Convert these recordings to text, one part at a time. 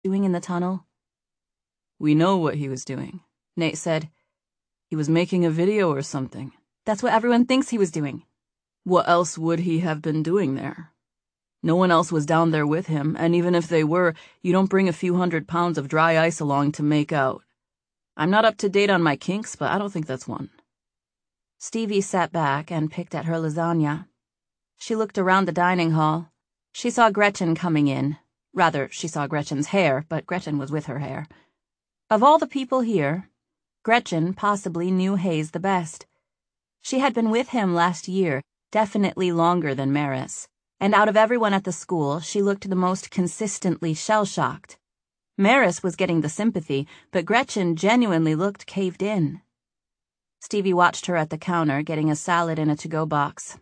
doing in the tunnel? We know what he was doing, Nate said. He was making a video or something. That's what everyone thinks he was doing. What else would he have been doing there? No one else was down there with him, and even if they were, you don't bring a few 100 pounds of dry ice along to make out. I'm not up to date on my kinks, but I don't think that's one. Stevie sat back and picked at her lasagna. She looked around the dining hall. She saw Gretchen coming in. Rather, she saw Gretchen's hair, but Gretchen was with her hair. Of all the people here, Gretchen possibly knew Hayes the best. She had been with him last year, definitely longer than Maris, and out of everyone at the school, she looked the most consistently shell-shocked. Maris was getting the sympathy, but Gretchen genuinely looked caved in. Stevie watched her at the counter, getting a salad in a to-go box.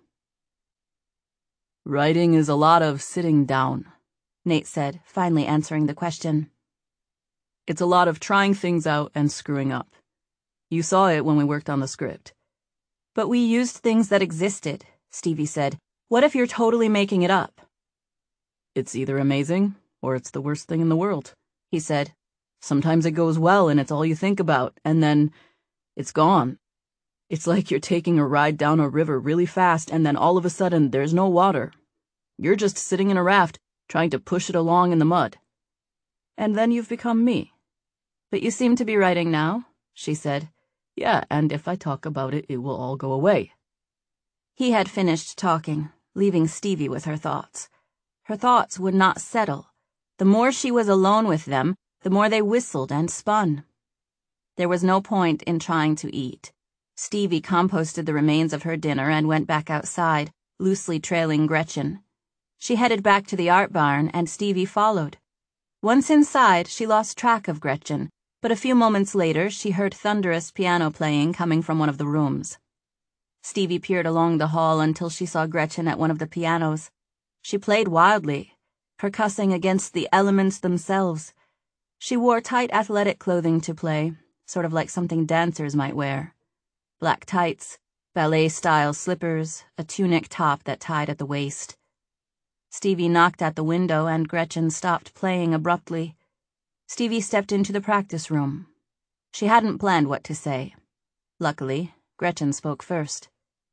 Writing is a lot of sitting down, Nate said, finally answering the question. It's a lot of trying things out and screwing up. You saw it when we worked on the script. But we used things that existed, Stevie said. What if you're totally making it up? It's either amazing or it's the worst thing in the world, he said. Sometimes it goes well and it's all you think about, and then it's gone. It's like you're taking a ride down a river really fast and then all of a sudden there's no water. You're just sitting in a raft trying to push it along in the mud. And then you've become me. But you seem to be writing now, she said. Yeah, and if I talk about it, it will all go away. He had finished talking, leaving Stevie with her thoughts. Her thoughts would not settle. The more she was alone with them, the more they whistled and spun. There was no point in trying to eat. Stevie composted the remains of her dinner and went back outside, loosely trailing Gretchen. She headed back to the art barn, and Stevie followed. Once inside, she lost track of Gretchen, but a few moments later she heard thunderous piano playing coming from one of the rooms. Stevie peered along the hall until she saw Gretchen at one of the pianos. She played wildly, percussing against the elements themselves. She wore tight athletic clothing to play, sort of like something dancers might wear. Black tights, ballet-style slippers, a tunic top that tied at the waist. Stevie knocked at the window and Gretchen stopped playing abruptly. Stevie stepped into the practice room. She hadn't planned what to say. Luckily, Gretchen spoke first.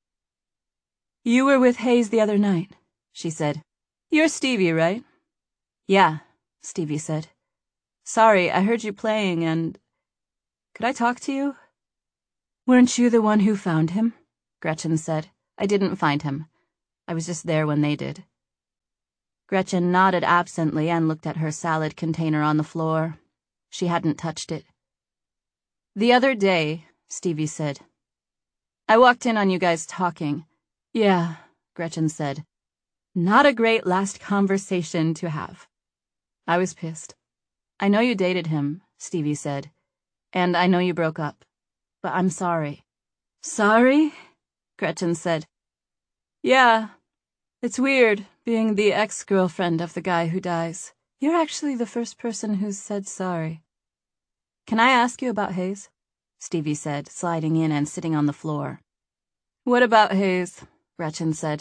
You were with Hayes the other night, she said. You're Stevie, right? Yeah, Stevie said. Sorry, I heard you playing and... Could I talk to you? Weren't you the one who found him? Gretchen said. I didn't find him. I was just there when they did. Gretchen nodded absently and looked at her salad container on the floor. She hadn't touched it. The other day, Stevie said. I walked in on you guys talking. Yeah, Gretchen said. Not a great last conversation to have. I was pissed. I know you dated him, Stevie said. And I know you broke up. But I'm sorry. Sorry? Gretchen said. Yeah. It's weird, being the ex-girlfriend of the guy who dies. You're actually the first person who's said sorry. Can I ask you about Hayes? Stevie said, sliding in and sitting on the floor. What about Hayes? Gretchen said.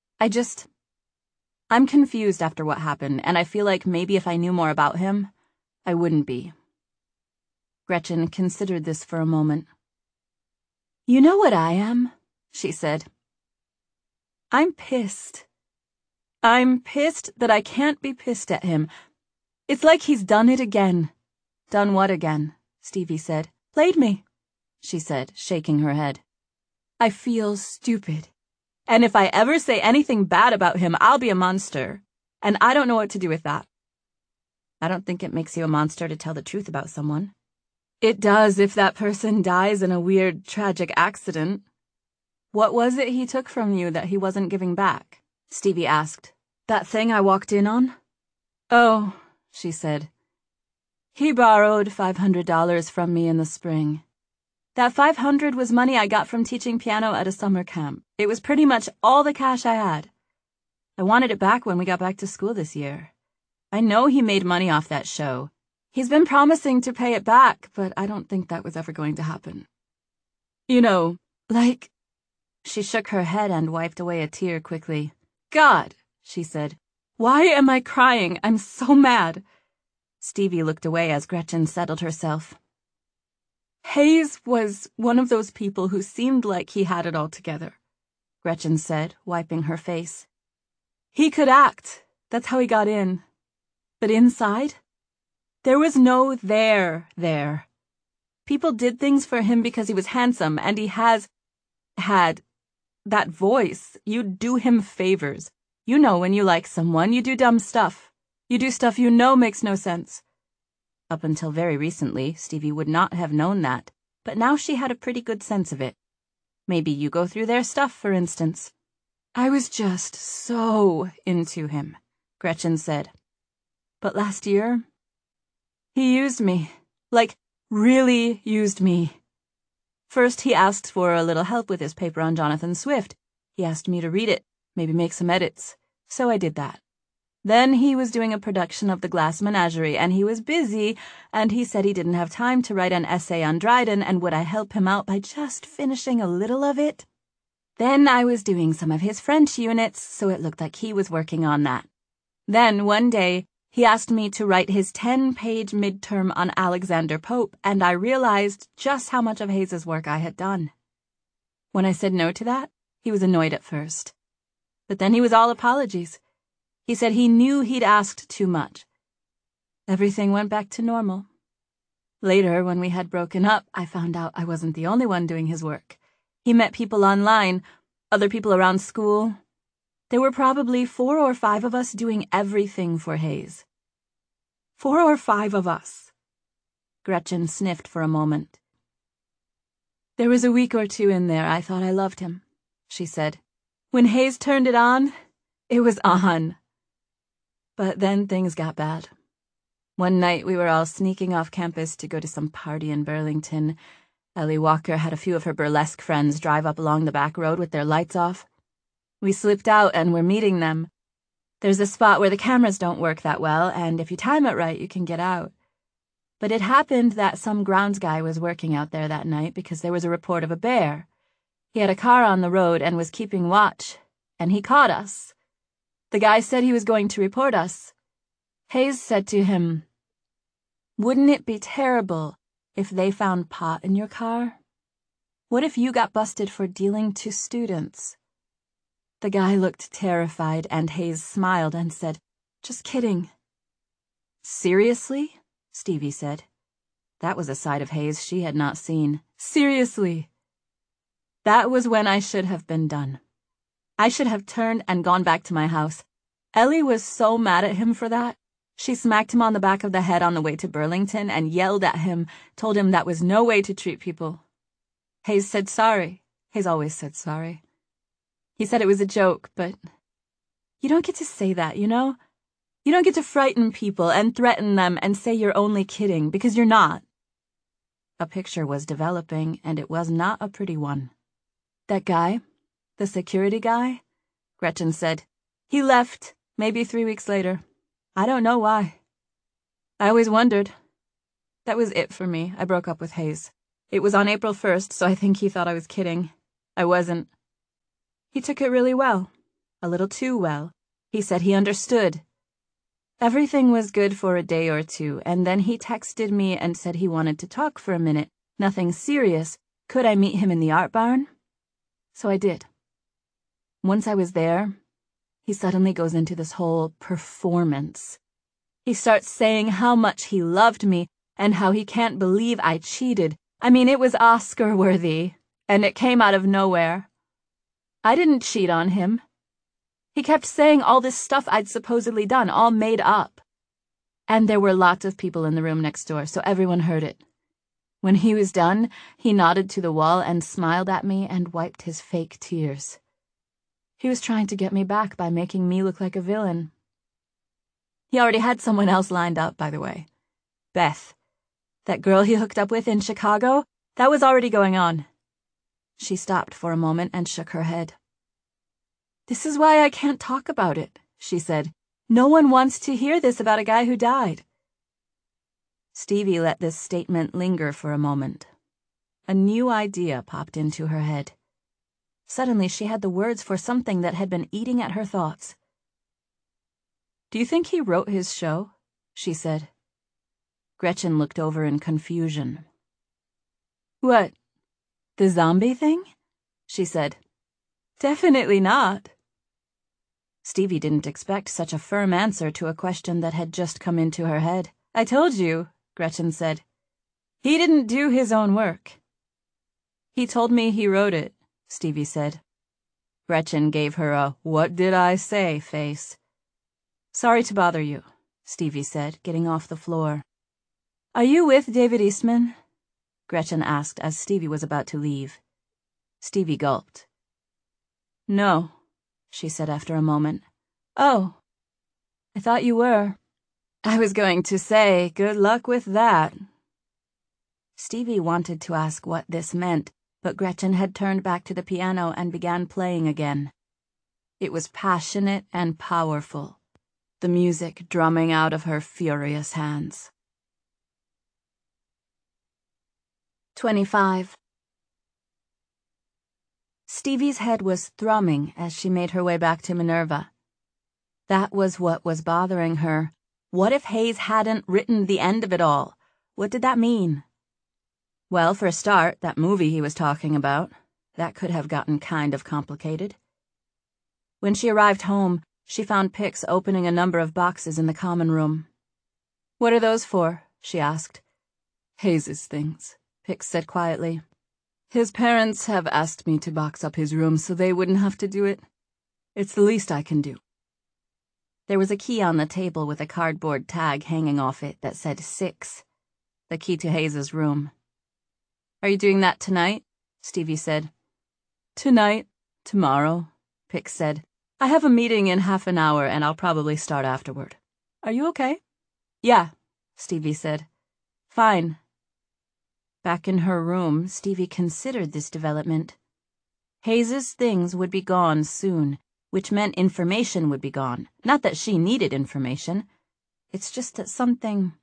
I'm confused after what happened, and I feel like maybe if I knew more about him, I wouldn't be. Gretchen considered this for a moment. You know what I am, she said. I'm pissed. I'm pissed that I can't be pissed at him. It's like he's done it again. Done what again? Stevie said. Played me, she said, shaking her head. I feel stupid. And if I ever say anything bad about him, I'll be a monster. And I don't know what to do with that. I don't think it makes you a monster to tell the truth about someone. It does if that person dies in a weird, tragic accident. What was it he took from you that he wasn't giving back? Stevie asked. That thing I walked in on? Oh, she said. He borrowed $500 from me in the spring. That $500 was money I got from teaching piano at a summer camp. It was pretty much all the cash I had. I wanted it back when we got back to school this year. I know he made money off that show. He's been promising to pay it back, but I don't think that was ever going to happen. You know, like... She shook her head and wiped away a tear quickly. God, she said. Why am I crying? I'm so mad. Stevie looked away as Gretchen settled herself. Hayes was one of those people who seemed like he had it all together, Gretchen said, wiping her face. He could act. That's how he got in. But inside, there was no there. People did things for him because he was handsome, and he had that voice. You'd do him favors. You know when you like someone, you do dumb stuff. You do stuff you know makes no sense. Up until very recently, Stevie would not have known that, but now she had a pretty good sense of it. Maybe you go through their stuff, for instance. I was just so into him, Gretchen said. But last year, he used me. Like, really used me. First, he asked for a little help with his paper on Jonathan Swift. He asked me to read it, maybe make some edits. So I did that. Then he was doing a production of The Glass Menagerie, and he was busy, and he said he didn't have time to write an essay on Dryden, and would I help him out by just finishing a little of it? Then I was doing some of his French units, so it looked like he was working on that. Then, one day, he asked me to write his 10-page midterm on Alexander Pope, and I realized just how much of Hayes's work I had done. When I said no to that, he was annoyed at first. But then he was all apologies. He said he knew he'd asked too much. Everything went back to normal. Later, when we had broken up, I found out I wasn't the only one doing his work. He met people online, other people around school. There were probably 4 or 5 of us doing everything for Hayes. 4 or 5 of us. Gretchen sniffed for a moment. There was a week or 2 in there I thought I loved him, she said. When Hayes turned it on, it was on. But then things got bad. One night we were all sneaking off campus to go to some party in Burlington. Ellie Walker had a few of her burlesque friends drive up along the back road with their lights off. We slipped out and were meeting them. There's a spot where the cameras don't work that well, and if you time it right, you can get out. But it happened that some grounds guy was working out there that night because there was a report of a bear. He had a car on the road and was keeping watch, and he caught us. The guy said he was going to report us. Hayes said to him, "Wouldn't it be terrible if they found pot in your car? What if you got busted for dealing to students?" The guy looked terrified, and Hayes smiled and said, "Just kidding." "Seriously?" Stevie said. That was a side of Hayes she had not seen. "Seriously." That was when I should have been done. I should have turned and gone back to my house. Ellie was so mad at him for that. She smacked him on the back of the head on the way to Burlington and yelled at him, told him that was no way to treat people. Hayes said sorry. Hayes always said sorry. He said it was a joke, but you don't get to say that, you know? You don't get to frighten people and threaten them and say you're only kidding, because you're not. A picture was developing, and it was not a pretty one. That guy, the security guy, Gretchen said, he left, maybe 3 weeks later. I don't know why. I always wondered. That was it for me. I broke up with Hayes. It was on April 1st, so I think he thought I was kidding. I wasn't. He took it really well. A little too well. He said he understood. Everything was good for a day or 2, and then he texted me and said he wanted to talk for a minute. Nothing serious. Could I meet him in the art barn? So I did. Once I was there, he suddenly goes into this whole performance. He starts saying how much he loved me and how he can't believe I cheated. I mean, it was Oscar-worthy, and it came out of nowhere. I didn't cheat on him. He kept saying all this stuff I'd supposedly done, all made up. And there were lots of people in the room next door, so everyone heard it. When he was done, he nodded to the wall and smiled at me and wiped his fake tears. He was trying to get me back by making me look like a villain. He already had someone else lined up, by the way. Beth. That girl he hooked up with in Chicago, that was already going on. She stopped for a moment and shook her head. "This is why I can't talk about it," she said. "No one wants to hear this about a guy who died." Stevie let this statement linger for a moment. A new idea popped into her head. Suddenly she had the words for something that had been eating at her thoughts. "Do you think he wrote his show?" she said. Gretchen looked over in confusion. What? The zombie thing? She said. Definitely not. Stevie didn't expect such a firm answer to a question that had just come into her head. I told you, Gretchen said. He didn't do his own work. He told me he wrote it, Stevie said. Gretchen gave her a "what did I say" face. Sorry to bother you, Stevie said, getting off the floor. Are you with David Eastman? Gretchen asked as Stevie was about to leave. Stevie gulped. No, she said after a moment. Oh, I thought you were. I was going to say, good luck with that. Stevie wanted to ask what this meant, but Gretchen had turned back to the piano and began playing again. It was passionate and powerful, the music drumming out of her furious hands. 25. Stevie's head was thrumming as she made her way back to Minerva. That was what was bothering her. What if Hayes hadn't written the end of it all? What did that mean? Well, for a start, that movie he was talking about, that could have gotten kind of complicated. When she arrived home, she found Pix opening a number of boxes in the common room. What are those for? She asked. Hayes's things, Pix said quietly. His parents have asked me to box up his room so they wouldn't have to do it. It's the least I can do. There was a key on the table with a cardboard tag hanging off it that said 6, the key to Hayes's room. Are you doing that tonight? Stevie said. Tonight, tomorrow, Pix said. I have a meeting in half an hour and I'll probably start afterward. Are you okay? Yeah, Stevie said. Fine. Back in her room, Stevie considered this development. Hayes's things would be gone soon, which meant information would be gone. Not that she needed information. It's just that something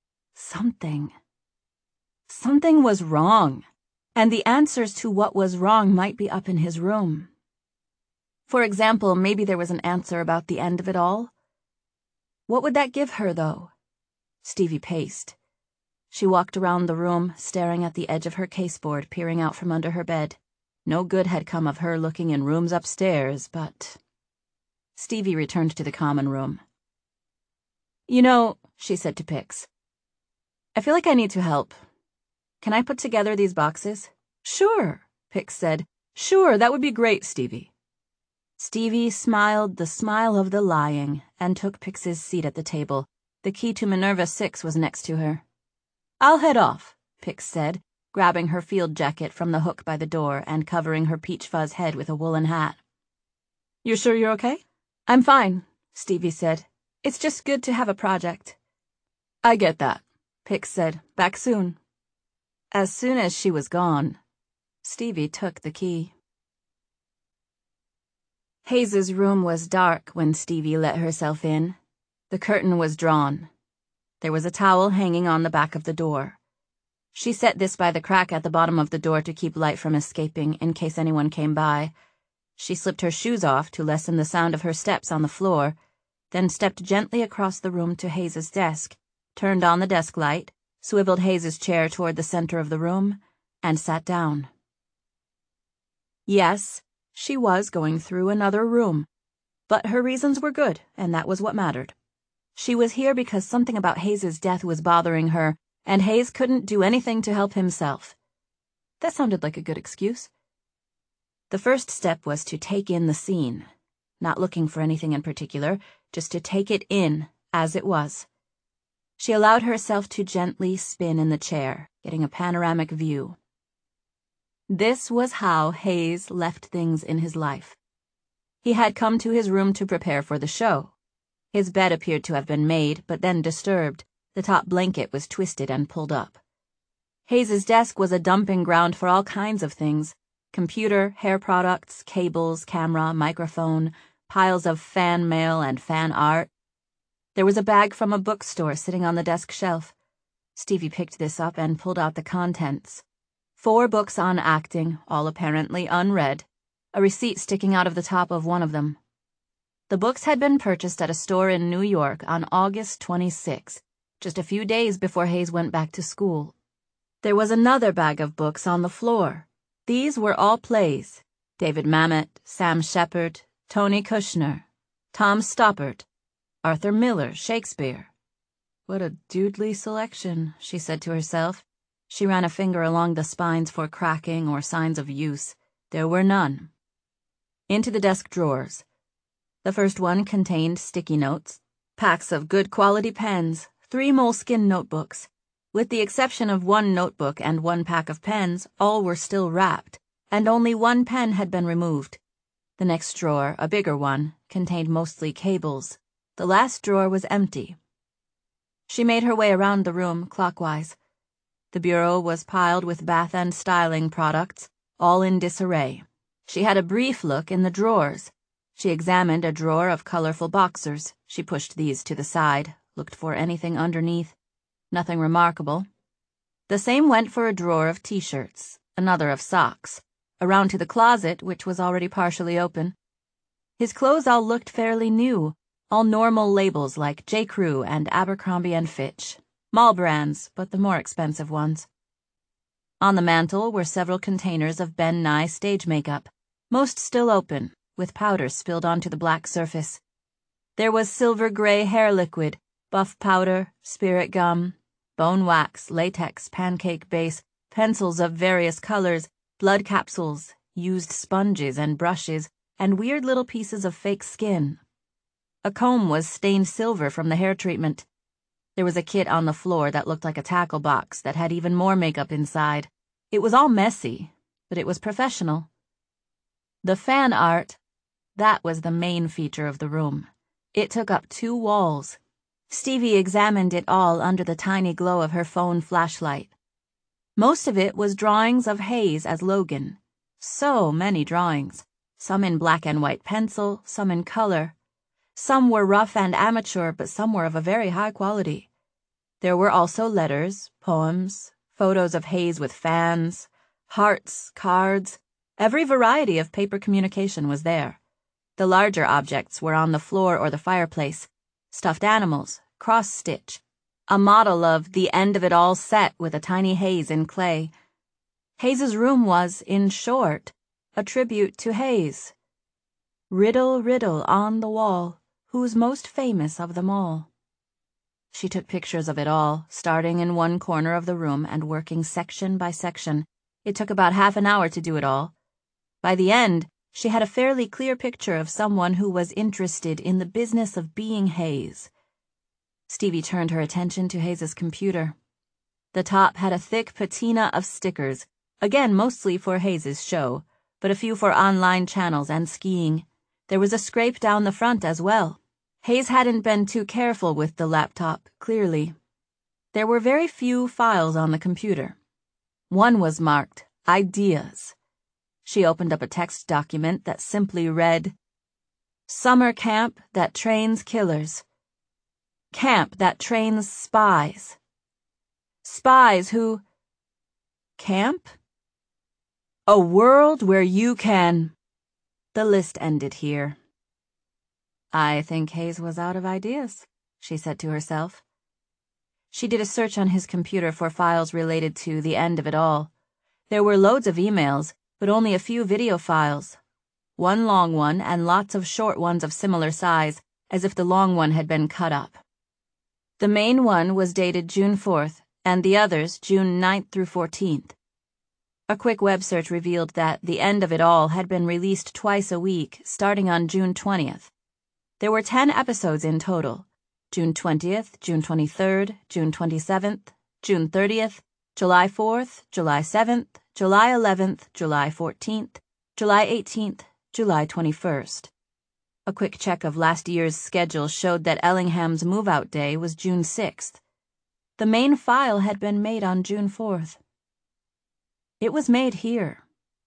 was wrong, and the answers to what was wrong might be up in his room. For example, maybe there was an answer about the end of it all. What would that give her, though? Stevie paced. She walked around the room, staring at the edge of her caseboard, peering out from under her bed. No good had come of her looking in rooms upstairs, but... Stevie returned to the common room. You know, she said to Pix, I feel like I need to help. Can I put together these boxes? Sure, Pix said. Sure, that would be great, Stevie. Stevie smiled the smile of the lying and took Pix's seat at the table. The key to Minerva 6 was next to her. I'll head off, Pix said, grabbing her field jacket from the hook by the door and covering her peach fuzz head with a woolen hat. You sure you're okay? I'm fine, Stevie said. It's just good to have a project. I get that, Pix said. Back soon. As soon as she was gone, Stevie took the key. Hayes's room was dark when Stevie let herself in. The curtain was drawn. There was a towel hanging on the back of the door. She set this by the crack at the bottom of the door to keep light from escaping in case anyone came by. She slipped her shoes off to lessen the sound of her steps on the floor, then stepped gently across the room to Hayes's desk, turned on the desk light, swiveled Hayes's chair toward the center of the room, and sat down. Yes, she was going through another room, but her reasons were good, and that was what mattered. She was here because something about Hayes's death was bothering her, and Hayes couldn't do anything to help himself. That sounded like a good excuse. The first step was to take in the scene, not looking for anything in particular, just to take it in as it was. She allowed herself to gently spin in the chair, getting a panoramic view. This was how Hayes left things in his life. He had come to his room to prepare for the show. His bed appeared to have been made, but then disturbed. The top blanket was twisted and pulled up. Hayes's desk was a dumping ground for all kinds of things: computer, hair products, cables, camera, microphone, piles of fan mail and fan art. There was a bag from a bookstore sitting on the desk shelf. Stevie picked this up and pulled out the contents. 4 books on acting, all apparently unread, a receipt sticking out of the top of one of them. The books had been purchased at a store in New York on August 26, just a few days before Hayes went back to school. There was another bag of books on the floor. These were all plays: David Mamet, Sam Shepard, Tony Kushner, Tom Stoppard, Arthur Miller, Shakespeare. What a doodly selection, she said to herself. She ran a finger along the spines for cracking or signs of use. There were none. Into the desk drawers. The first one contained sticky notes, packs of good quality pens, 3 moleskin notebooks. With the exception of 1 notebook and 1 pack of pens, all were still wrapped, and only 1 pen had been removed. The next drawer, a bigger one, contained mostly cables. The last drawer was empty. She made her way around the room clockwise. The bureau was piled with bath and styling products, all in disarray. She had a brief look in the drawers. She examined a drawer of colorful boxers. She pushed these to the side, looked for anything underneath. Nothing remarkable. The same went for a drawer of t-shirts, another of socks, around to the closet, which was already partially open. His clothes all looked fairly new, all normal labels like J. Crew and Abercrombie & Fitch. Mall brands, but the more expensive ones. On the mantel were several containers of Ben Nye stage makeup, most still open, with powder spilled onto the black surface. There was silver gray hair liquid, buff powder, spirit gum, bone wax, latex, pancake base, pencils of various colors, blood capsules, used sponges and brushes, and weird little pieces of fake skin. A comb was stained silver from the hair treatment. There was a kit on the floor that looked like a tackle box that had even more makeup inside. It was all messy, but it was professional. The fan art, that was the main feature of the room. It took up 2 walls. Stevie examined it all under the tiny glow of her phone flashlight. Most of it was drawings of Hayes as Logan. So many drawings, some in black and white pencil, some in color. Some were rough and amateur, but some were of a very high quality. There were also letters, poems, photos of Hayes with fans, hearts, cards. Every variety of paper communication was there. The larger objects were on the floor or the fireplace. Stuffed animals, cross-stitch. A model of The End of It All set with a tiny Hayes in clay. Hayes's room was, in short, a tribute to Hayes. Riddle, riddle on the wall, who's most famous of them all. She took pictures of it all, starting in one corner of the room and working section by section. It took about half an hour to do it all. By the end, she had a fairly clear picture of someone who was interested in the business of being Hayes. Stevie turned her attention to Hayes's computer. The top had a thick patina of stickers, again mostly for Hayes's show, but a few for online channels and skiing. There was a scrape down the front as well. Hayes hadn't been too careful with the laptop, clearly. There were very few files on the computer. One was marked Ideas. She opened up a text document that simply read, Summer camp that trains killers. Camp that trains spies. Spies who... Camp? A world where you can... The list ended here. I think Hayes was out of ideas, she said to herself. She did a search on his computer for files related to The End of It All. There were loads of emails, but only a few video files. One long one and lots of short ones of similar size, as if the long one had been cut up. The main one was dated June 4th, and the others June 9th through 14th. A quick web search revealed that The End of It All had been released twice a week, starting on June 20th. There were 10 episodes in total: June 20th, June 23rd, June 27th, June 30th, July 4th, July 7th, July 11th, July 14th, July 18th, July 21st. A quick check of last year's schedule showed that Ellingham's move-out day was June 6th. The main file had been made on June 4th. It was made here.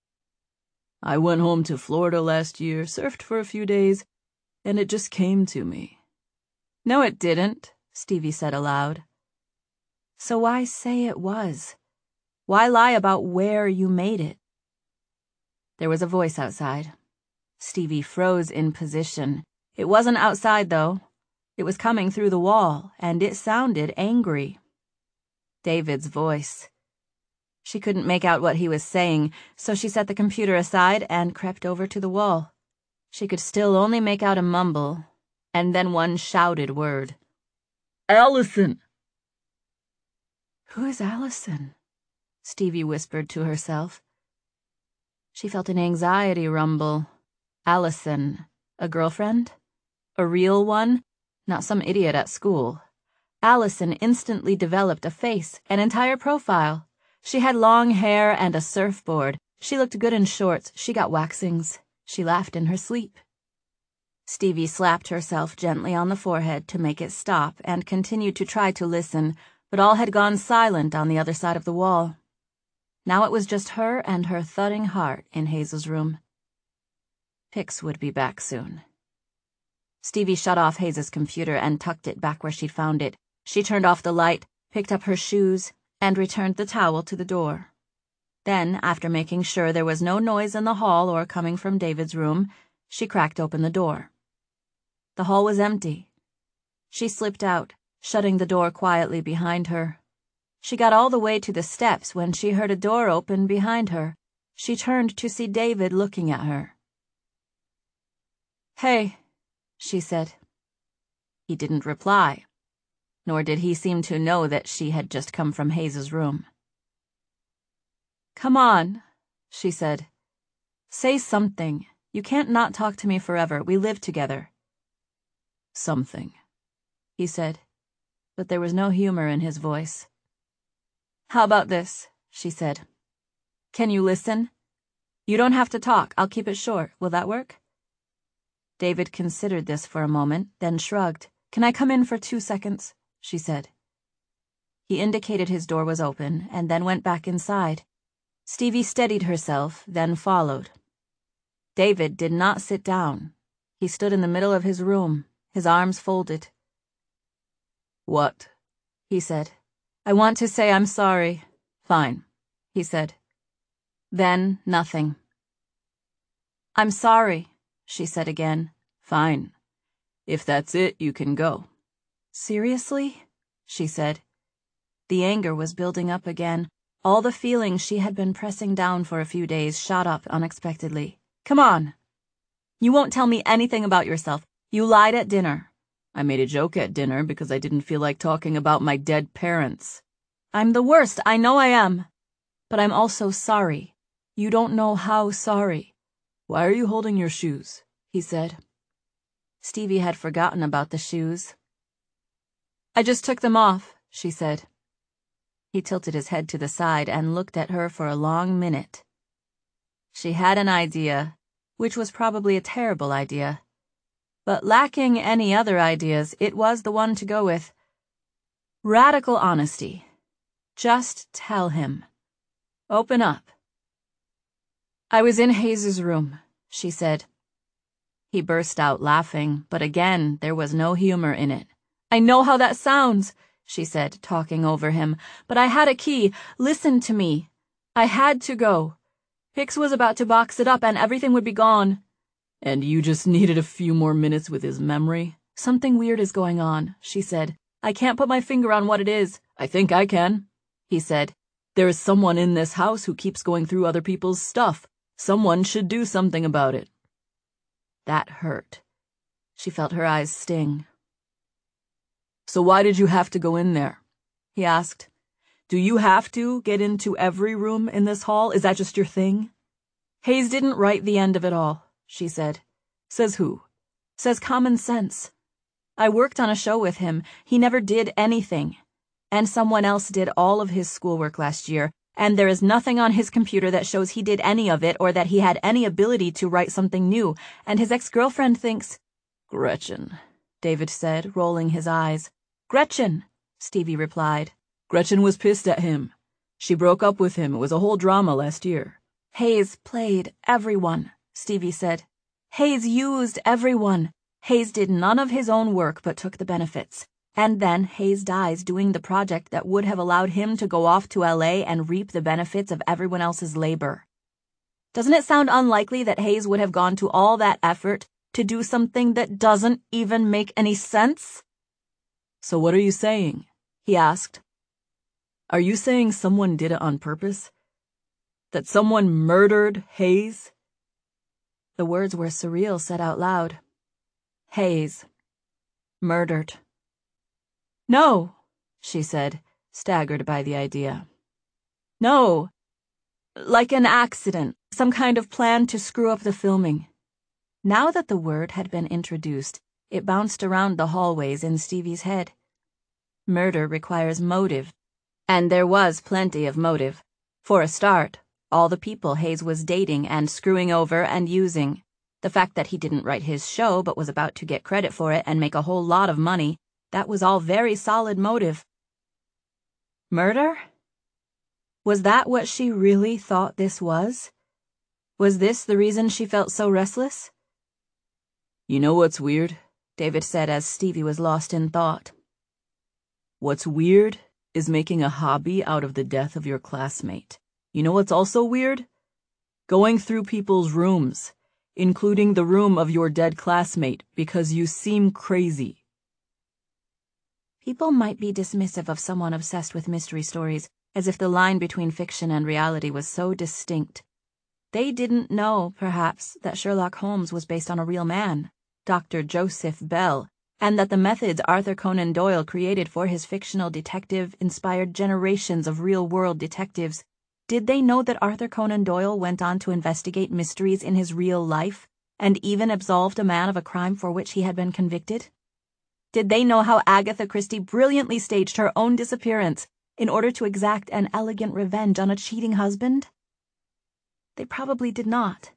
I went home to Florida last year, surfed for a few days, and it just came to me. No, it didn't, Stevie said aloud. So why say it was? Why lie about where you made it? There was a voice outside. Stevie froze in position. It wasn't outside, though. It was coming through the wall, and it sounded angry. David's voice. She couldn't make out what he was saying, so she set the computer aside and crept over to the wall. She could still only make out a mumble, and then one shouted word. Allison! Who is Allison? Stevie whispered to herself. She felt an anxiety rumble. Allison, a girlfriend? A real one? Not some idiot at school. Allison instantly developed a face, an entire profile. She had long hair and a surfboard. She looked good in shorts. She got waxings. She laughed in her sleep. Stevie slapped herself gently on the forehead to make it stop and continued to try to listen, but all had gone silent on the other side of the wall. Now it was just her and her thudding heart in Hazel's room. Pix would be back soon. Stevie shut off Hazel's computer and tucked it back where she'd found it. She turned off the light, picked up her shoes, and returned the towel to the door. Then, after making sure there was no noise in the hall or coming from David's room, she cracked open the door. The hall was empty. She slipped out, shutting the door quietly behind her. She got all the way to the steps when she heard a door open behind her. She turned to see David looking at her. "Hey," she said. He didn't reply, nor did he seem to know that she had just come from Hazel's room. "Come on," she said. "Say something. You can't not talk to me forever. We live together." "Something," he said, but there was no humor in his voice. "How about this?" she said. "Can you listen? You don't have to talk. I'll keep it short. Will that work?" David considered this for a moment, then shrugged. "Can I come in for 2 seconds?" she said. He indicated his door was open, and then went back inside. Stevie steadied herself, then followed. David did not sit down. He stood in the middle of his room, his arms folded. "What?" he said. "I want to say I'm sorry." "Fine," he said. Then nothing. "I'm sorry," she said again. "Fine. If that's it, you can go." "Seriously?" she said. The anger was building up again. All the feelings she had been pressing down for a few days shot up unexpectedly. "Come on. You won't tell me anything about yourself. You lied at dinner." "I made a joke at dinner because I didn't feel like talking about my dead parents." "I'm the worst, I know I am. But I'm also sorry. You don't know how sorry." "Why are you holding your shoes?" he said. Stevie had forgotten about the shoes. "I just took them off," she said. He tilted his head to the side and looked at her for a long minute. She had an idea, which was probably a terrible idea. But lacking any other ideas, it was the one to go with. Radical honesty. Just tell him. Open up. "I was in Hayes' room," she said. He burst out laughing, but again there was no humor in it. "I know how that sounds," she said, talking over him, "but I had a key. Listen to me. I had to go. Pix was about to box it up and everything would be gone." "And you just needed a few more minutes with his memory?" "Something weird is going on," she said. "I can't put my finger on what it is." "I think I can," he said. "There is someone in this house who keeps going through other people's stuff. Someone should do something about it." That hurt. She felt her eyes sting. "So why did you have to go in there?" he asked. "Do you have to get into every room in this hall? Is that just your thing?" "Hayes didn't write the end of it all," she said. "Says who?" "Says Common Sense. I worked on a show with him. He never did anything. And someone else did all of his schoolwork last year, and there is nothing on his computer that shows he did any of it or that he had any ability to write something new, and his ex-girlfriend thinks—" "Gretchen," David said, rolling his eyes. "Gretchen," Stevie replied. "Gretchen was pissed at him. She broke up with him. It was a whole drama last year." "Hayes played everyone," Stevie said. "Hayes used everyone. Hayes did none of his own work but took the benefits. And then Hayes dies doing the project that would have allowed him to go off to LA and reap the benefits of everyone else's labor. Doesn't it sound unlikely that Hayes would have gone to all that effort to do something that doesn't even make any sense?" So what are you saying? He asked. Are you saying someone did it on purpose? That someone murdered Hayes? The words were surreal said out loud. Hayes. Murdered. No, she said, staggered by the idea. No. Like an accident, some kind of plan to screw up the filming. Now that the word had been introduced, it bounced around the hallways in Stevie's head. Murder requires motive, and there was plenty of motive. For a start, all the people Hayes was dating and screwing over and using. The fact that he didn't write his show but was about to get credit for it and make a whole lot of money, that was all very solid motive. Murder? Was that what she really thought this was? Was this the reason she felt so restless? You know what's weird? David said as Stevie was lost in thought. What's weird is making a hobby out of the death of your classmate. You know what's also weird? Going through people's rooms, including the room of your dead classmate, because you seem crazy. People might be dismissive of someone obsessed with mystery stories, as if the line between fiction and reality was so distinct. They didn't know, perhaps, that Sherlock Holmes was based on a real man, Dr. Joseph Bell, and that the methods Arthur Conan Doyle created for his fictional detective inspired generations of real-world detectives. Did they know that Arthur Conan Doyle went on to investigate mysteries in his real life, and even absolved a man of a crime for which he had been convicted? Did they know how Agatha Christie brilliantly staged her own disappearance in order to exact an elegant revenge on a cheating husband? They probably did not.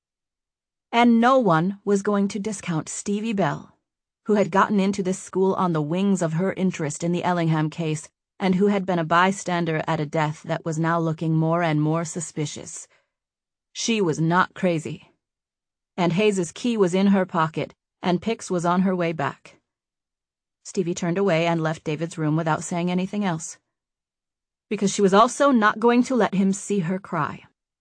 And no one was going to discount Stevie Bell, who had gotten into this school on the wings of her interest in the Ellingham case, and who had been a bystander at a death that was now looking more and more suspicious. She was not crazy. And Hayes's key was in her pocket, and Pix was on her way back. Stevie turned away and left David's room without saying anything else, because she was also not going to let him see her cry.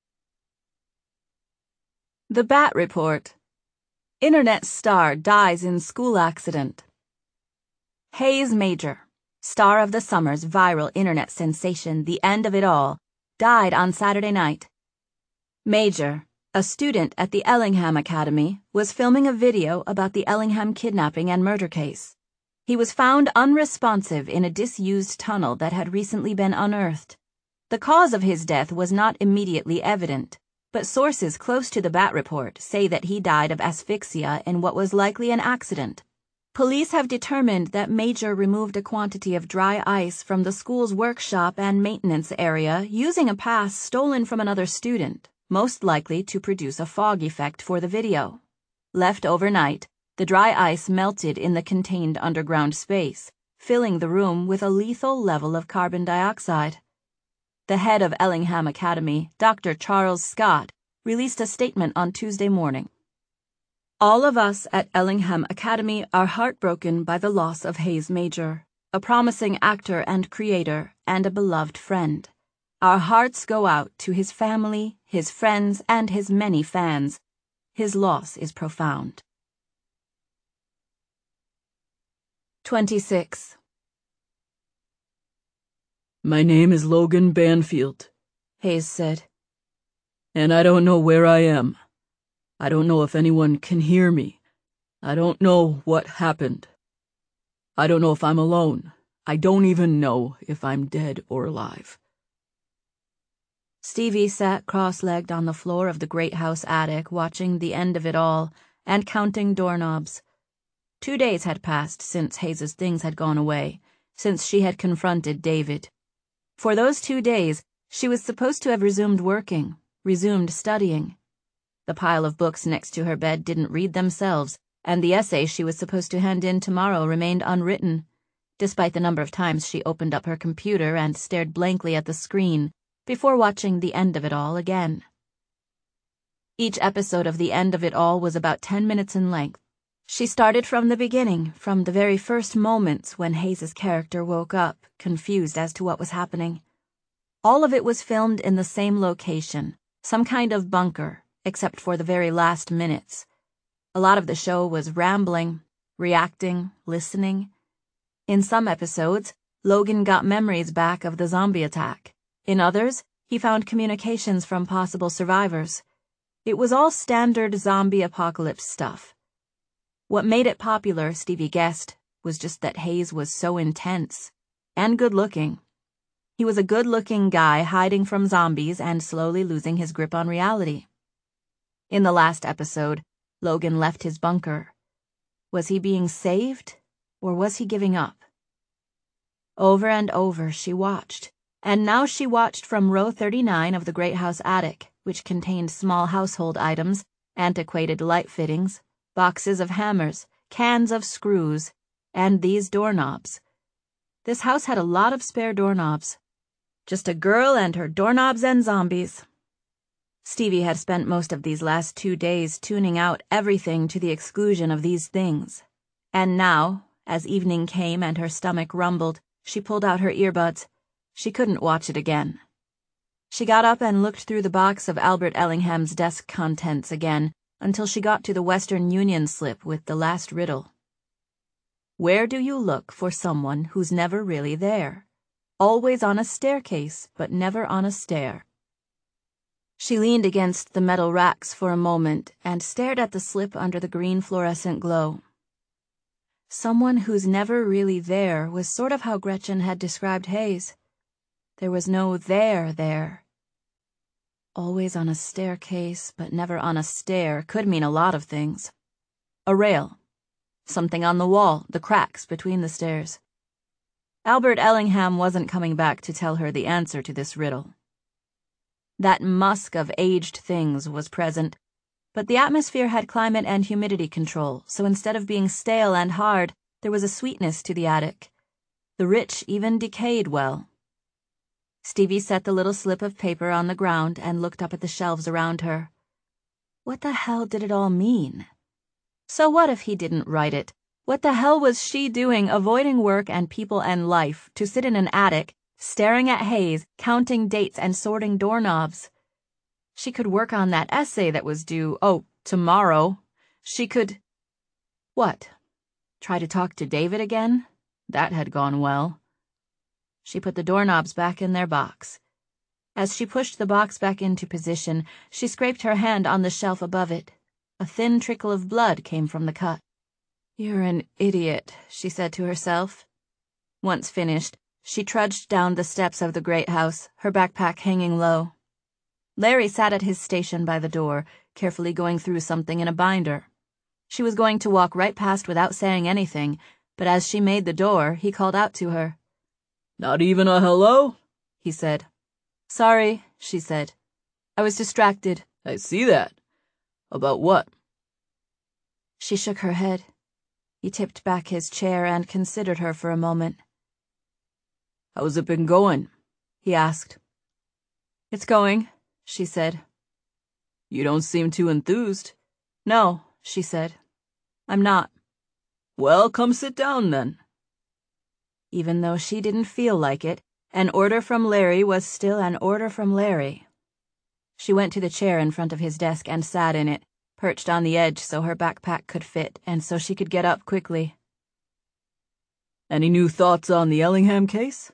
The Bat Report. Internet star dies in school accident. Hayes Major, star of the summer's viral internet sensation The End of It All, died on Saturday night. Major, a student at the Ellingham Academy, was filming a video about the Ellingham kidnapping and murder case. He was found unresponsive in a disused tunnel that had recently been unearthed. The cause of his death was not immediately evident, but sources close to the Bat Report say that he died of asphyxia in what was likely an accident. Police have determined that Major removed a quantity of dry ice from the school's workshop and maintenance area using a pass stolen from another student, most likely to produce a fog effect for the video. Left overnight, the dry ice melted in the contained underground space, filling the room with a lethal level of carbon dioxide. The head of Ellingham Academy, Dr. Charles Scott, released a statement on Tuesday morning. All of us at Ellingham Academy are heartbroken by the loss of Hayes Major, a promising actor and creator, and a beloved friend. Our hearts go out to his family, his friends, and his many fans. His loss is profound. 26. My name is Logan Banfield, Hayes said. And I don't know where I am. I don't know if anyone can hear me. I don't know what happened. I don't know if I'm alone. I don't even know if I'm dead or alive. Stevie sat cross-legged on the floor of the great house attic, watching the end of it all and counting doorknobs. 2 days had passed since Hayes's things had gone away, since she had confronted David. For those 2 days, she was supposed to have resumed working, resumed studying. The pile of books next to her bed didn't read themselves, and the essay she was supposed to hand in tomorrow remained unwritten, despite the number of times she opened up her computer and stared blankly at the screen before watching The End of It All again. Each episode of The End of It All was about 10 minutes in length. She started from the beginning, from the very first moments when Hayes's character woke up, confused as to what was happening. All of it was filmed in the same location, some kind of bunker, except for the very last minutes. A lot of the show was rambling, reacting, listening. In some episodes, Logan got memories back of the zombie attack. In others, he found communications from possible survivors. It was all standard zombie apocalypse stuff. What made it popular, Stevie guessed, was just that Hayes was so intense and good-looking. He was a good-looking guy hiding from zombies and slowly losing his grip on reality. In the last episode, Logan left his bunker. Was he being saved, or was he giving up? Over and over she watched, and now she watched from row 39 of the Great House attic, which contained small household items, antiquated light fittings, boxes of hammers, cans of screws, and these doorknobs. This house had a lot of spare doorknobs. Just a girl and her doorknobs and zombies. Stevie had spent most of these last 2 days tuning out everything to the exclusion of these things. And now, as evening came and her stomach rumbled, she pulled out her earbuds. She couldn't watch it again. She got up and looked through the box of Albert Ellingham's desk contents again until she got to the Western Union slip with the last riddle. Where do you look for someone who's never really there? Always on a staircase, but never on a stair. She leaned against the metal racks for a moment and stared at the slip under the green fluorescent glow. Someone who's never really there was sort of how Gretchen had described Hayes. There was no there. Always on a staircase, but never on a stair could mean a lot of things. A rail. Something on the wall, the cracks between the stairs. Albert Ellingham wasn't coming back to tell her the answer to this riddle. That musk of aged things was present, but the atmosphere had climate and humidity control, so instead of being stale and hard, there was a sweetness to the attic. The rich even decayed well. Stevie set the little slip of paper on the ground and looked up at the shelves around her. What the hell did it all mean? So what if he didn't write it? What the hell was she doing, avoiding work and people and life, to sit in an attic, staring at Hayes, counting dates and sorting doorknobs? She could work on that essay that was due, tomorrow. She could... What? Try to talk to David again? That had gone well. She put the doorknobs back in their box. As she pushed the box back into position, she scraped her hand on the shelf above it. A thin trickle of blood came from the cut. You're an idiot, she said to herself. Once finished, she trudged down the steps of the great house, her backpack hanging low. Larry sat at his station by the door, carefully going through something in a binder. She was going to walk right past without saying anything, but as she made the door, he called out to her. Not even a hello? He said. Sorry, she said. I was distracted. I see that. About what? She shook her head. He tipped back his chair and considered her for a moment. How's it been going? He asked. It's going, she said. You don't seem too enthused. No, she said. I'm not. Well, come sit down then. Even though she didn't feel like it, an order from Larry was still an order from Larry. She went to the chair in front of his desk and sat in it, perched on the edge so her backpack could fit and so she could get up quickly. Any new thoughts on the Ellingham case?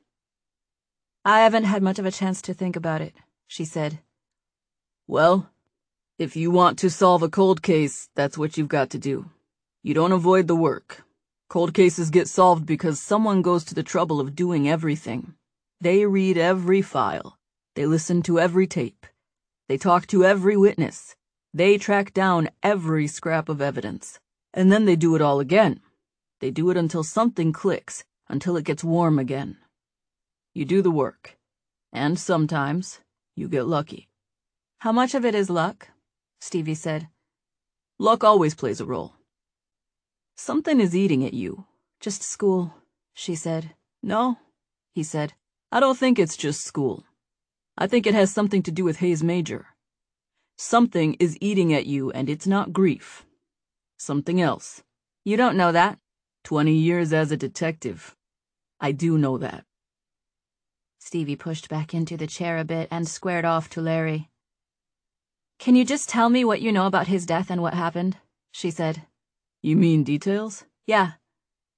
I haven't had much of a chance to think about it, she said. Well, if you want to solve a cold case, that's what you've got to do. You don't avoid the work. Cold cases get solved because someone goes to the trouble of doing everything. They read every file. They listen to every tape. They talk to every witness. They track down every scrap of evidence. And then they do it all again. They do it until something clicks, until it gets warm again. You do the work. And sometimes you get lucky. How much of it is luck? Stevie said. Luck always plays a role. Something is eating at you. Just school, she said. No, he said. I don't think it's just school. I think it has something to do with Hayes Major. Something is eating at you, and it's not grief. Something else. You don't know that. 20 years as a detective. I do know that. Stevie pushed back into the chair a bit and squared off to Larry. Can you just tell me what you know about his death and what happened? She said. You mean details? Yeah.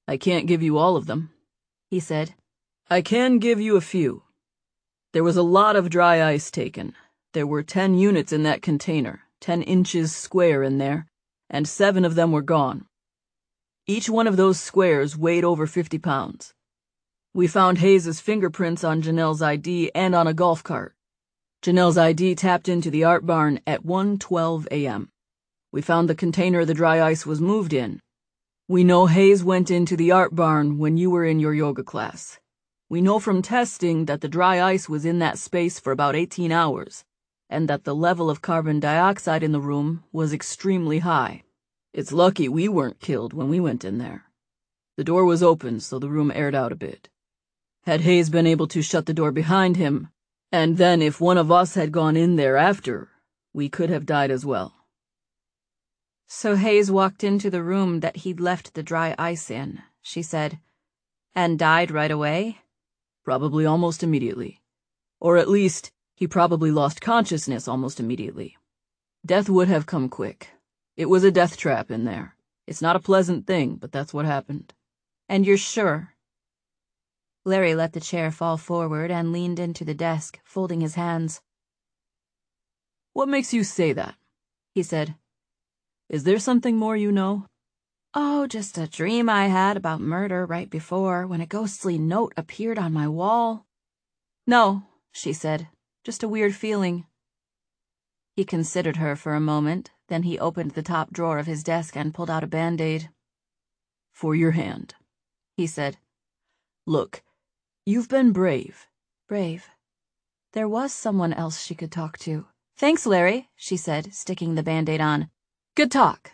I can't give you all of them, he said. I can give you a few. There was a lot of dry ice taken. There were 10 units in that container, 10 inches square in there, and 7 of them were gone. Each one of those squares weighed over 50 pounds. We found Hayes's fingerprints on Janelle's ID and on a golf cart. Janelle's ID tapped into the art barn at 1:12 a.m. We found the container the dry ice was moved in. We know Hayes went into the art barn when you were in your yoga class. We know from testing that the dry ice was in that space for about 18 hours, and that the level of carbon dioxide in the room was extremely high. It's lucky we weren't killed when we went in there. The door was open, so the room aired out a bit. Had Hayes been able to shut the door behind him, and then if one of us had gone in there after, we could have died as well. So Hayes walked into the room that he'd left the dry ice in, she said, and died right away? Probably almost immediately. Or at least, he probably lost consciousness almost immediately. Death would have come quick. It was a death trap in there. It's not a pleasant thing, but that's what happened. And you're sure? Larry let the chair fall forward and leaned into the desk, folding his hands. What makes you say that? He said. Is there something more you know? Oh, just a dream I had about murder right before, when a ghostly note appeared on my wall. No, she said, just a weird feeling. He considered her for a moment, then he opened the top drawer of his desk and pulled out a Band-Aid. For your hand, he said. Look, you've been brave. Brave. There was someone else she could talk to. Thanks, Larry, she said, sticking the Band-Aid on. Good talk.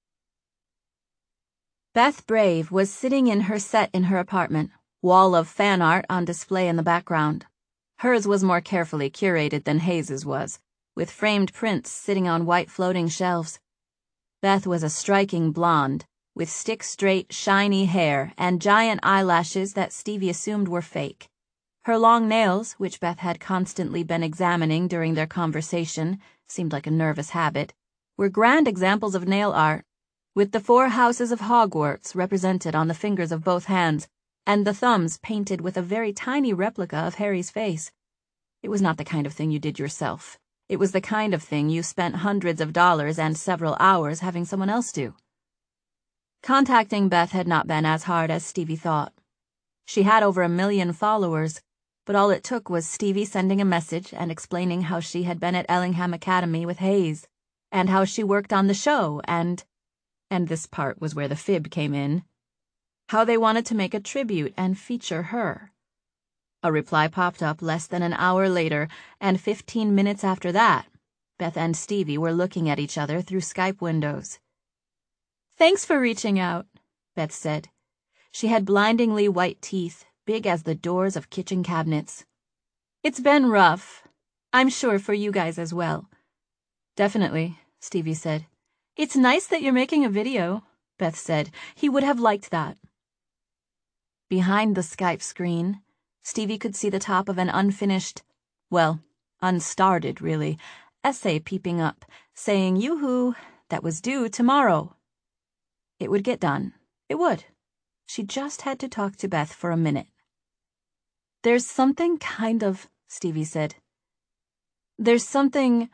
Beth Brave was sitting in her set in her apartment, wall of fan art on display in the background. Hers was more carefully curated than Hayes's was, with framed prints sitting on white floating shelves. Beth was a striking blonde, with stick-straight, shiny hair and giant eyelashes that Stevie assumed were fake. Her long nails, which Beth had constantly been examining during their conversation, seemed like a nervous habit, were grand examples of nail art, with the 4 houses of Hogwarts represented on the fingers of both hands, and the thumbs painted with a very tiny replica of Harry's face. It was not the kind of thing you did yourself. It was the kind of thing you spent hundreds of dollars and several hours having someone else do. Contacting Beth had not been as hard as Stevie thought. She had over 1 million followers, but all it took was Stevie sending a message and explaining how she had been at Ellingham Academy with Hayes, and how she worked on the show, and this part was where the fib came in, how they wanted to make a tribute and feature her. A reply popped up less than an hour later, and 15 minutes after that, Beth and Stevie were looking at each other through Skype windows. Thanks for reaching out, Beth said. She had blindingly white teeth, big as the doors of kitchen cabinets. It's been rough. I'm sure for you guys as well. Definitely, Stevie said. It's nice that you're making a video, Beth said. He would have liked that. Behind the Skype screen, Stevie could see the top of an unfinished, well, unstarted, really, essay peeping up, saying yoo-hoo, that was due tomorrow. It would get done. It would. She just had to talk to Beth for a minute. There's something kind of, Stevie said. There's something...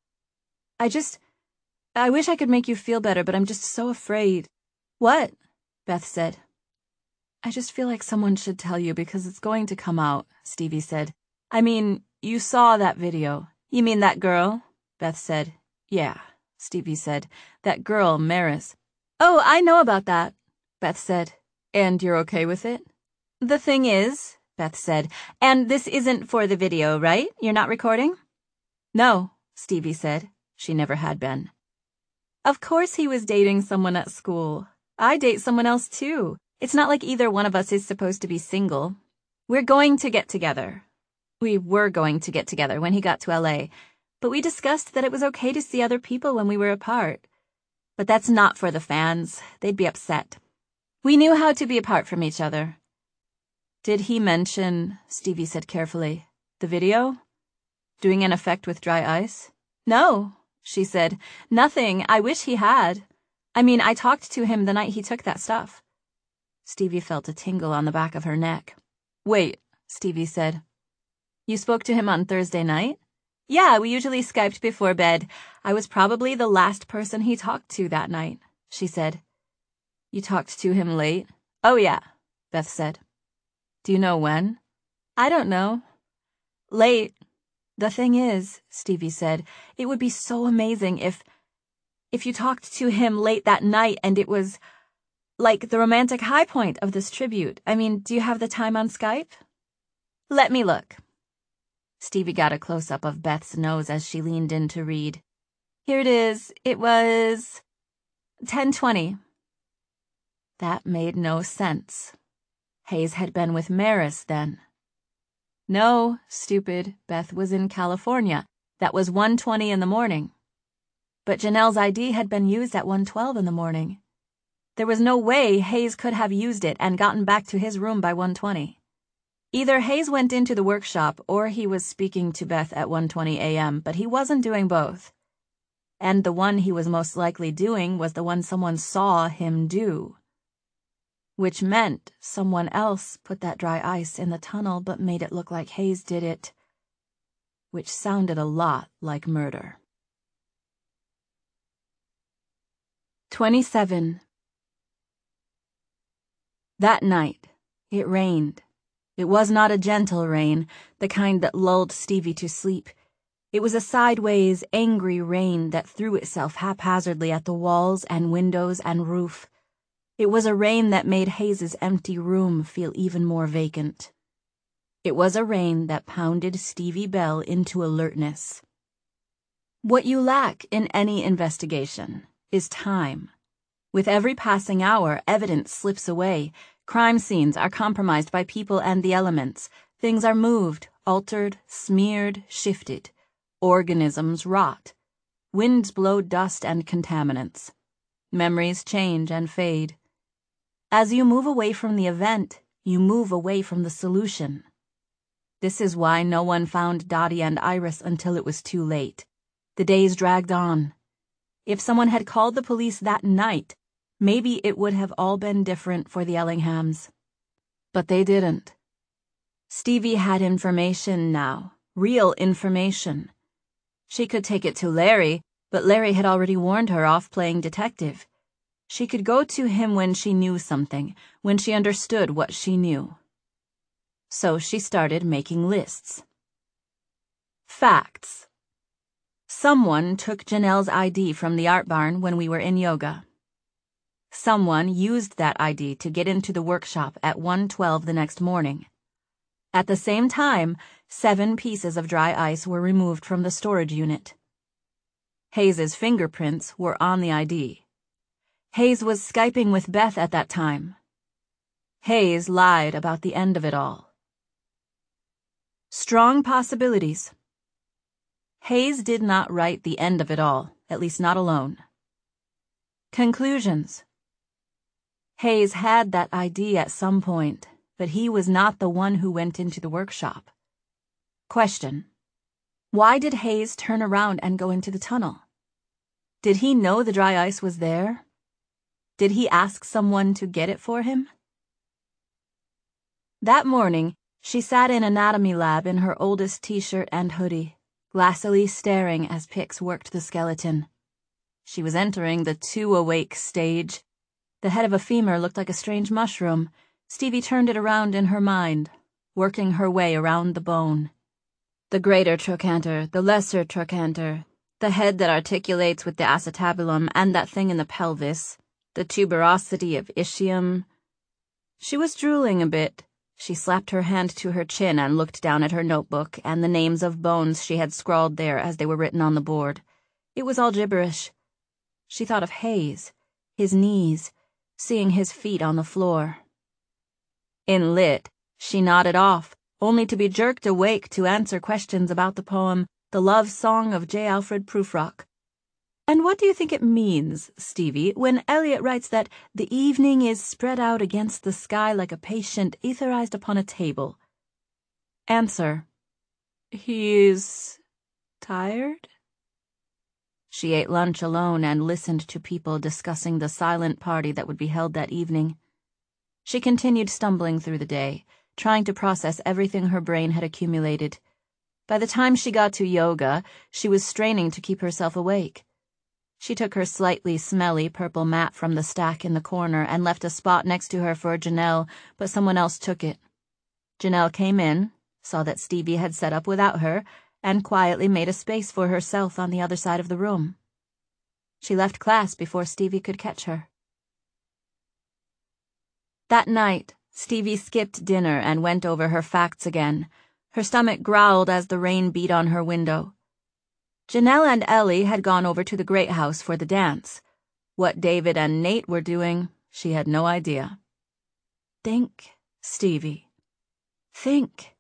I wish I could make you feel better, but I'm just so afraid. What? Beth said. I just feel like someone should tell you because it's going to come out, Stevie said. I mean, you saw that video. You mean that girl? Beth said. Yeah, Stevie said. That girl, Maris. Oh, I know about that, Beth said. And you're okay with it? The thing is, Beth said, and this isn't for the video, right? You're not recording? No, Stevie said. She never had been. Of course he was dating someone at school. I date someone else too. It's not like either one of us is supposed to be single. We're going to get together. We were going to get together when he got to LA, but we discussed that it was okay to see other people when we were apart. But that's not for the fans. They'd be upset. We knew how to be apart from each other. Did he mention, Stevie said carefully, the video? Doing an effect with dry ice? No, she said. Nothing. I wish he had. I mean, I talked to him the night he took that stuff. Stevie felt a tingle on the back of her neck. Wait, Stevie said. You spoke to him on Thursday night? Yeah, we usually Skyped before bed. I was probably the last person he talked to that night, she said. You talked to him late? Oh, yeah, Beth said. Do you know when? I don't know. Late. The thing is, Stevie said, it would be so amazing if you talked to him late that night and it was like the romantic high point of this tribute. I mean, do you have the time on Skype? Let me look. Stevie got a close-up of Beth's nose as she leaned in to read. Here it is. It was 10:20. That made no sense. Hayes had been with Maris then. No, stupid, Beth was in California. That was 1:20 in the morning. But Janelle's ID had been used at 1:12 in the morning. There was no way Hayes could have used it and gotten back to his room by 1:20. Either Hayes went into the workshop or he was speaking to Beth at 1:20 a.m., but he wasn't doing both. And the one he was most likely doing was the one someone saw him do. Which meant someone else put that dry ice in the tunnel but made it look like Hayes did it. Which sounded a lot like murder. 27. That night, it rained. It was not a gentle rain, the kind that lulled Stevie to sleep. It was a sideways, angry rain that threw itself haphazardly at the walls and windows and roof. It was a rain that made Hayes's empty room feel even more vacant. It was a rain that pounded Stevie Bell into alertness. What you lack in any investigation is time. With every passing hour, evidence slips away. Crime scenes are compromised by people and the elements. Things are moved, altered, smeared, shifted. Organisms rot. Winds blow dust and contaminants. Memories change and fade. As you move away from the event, you move away from the solution. This is why no one found Dottie and Iris until it was too late. The days dragged on. If someone had called the police that night, maybe it would have all been different for the Ellinghams. But they didn't. Stevie had information now, real information. She could take it to Larry, but Larry had already warned her off playing detective. She could go to him when she knew something, when she understood what she knew. So she started making lists. Facts. Someone took Janelle's ID from the art barn when we were in yoga. Someone used that ID to get into the workshop at 1:12 the next morning. At the same time, 7 pieces of dry ice were removed from the storage unit. Hayes's fingerprints were on the ID. Hayes was Skyping with Beth at that time. Hayes lied about the end of it all. Strong possibilities. Hayes did not write the end of it all, at least not alone. Conclusions. Hayes had that ID at some point, but he was not the one who went into the workshop. Question. Why did Hayes turn around and go into the tunnel? Did he know the dry ice was there? Did he ask someone to get it for him? That morning, she sat in anatomy lab in her oldest t-shirt and hoodie, glassily staring as Pix worked the skeleton. She was entering the too-awake stage. The head of a femur looked like a strange mushroom. Stevie turned it around in her mind, working her way around the bone. The greater trochanter, the lesser trochanter, the head that articulates with the acetabulum and that thing in the pelvis, the tuberosity of ischium. She was drooling a bit. She slapped her hand to her chin and looked down at her notebook and the names of bones she had scrawled there as they were written on the board. It was all gibberish. She thought of Hayes, his knees, seeing his feet on the floor. In lit, she nodded off, only to be jerked awake to answer questions about the poem The Love Song of J. Alfred Prufrock. And what do you think it means, Stevie, when Eliot writes that the evening is spread out against the sky like a patient etherized upon a table? Answer. He's tired? She ate lunch alone and listened to people discussing the silent party that would be held that evening. She continued stumbling through the day, trying to process everything her brain had accumulated. By the time she got to yoga, she was straining to keep herself awake. She took her slightly smelly purple mat from the stack in the corner and left a spot next to her for Janelle, but someone else took it. Janelle came in, saw that Stevie had set up without her, and quietly made a space for herself on the other side of the room. She left class before Stevie could catch her. That night, Stevie skipped dinner and went over her facts again. Her stomach growled as the rain beat on her window. Janelle and Ellie had gone over to the Great House for the dance. What David and Nate were doing, she had no idea. Think, Stevie. Think.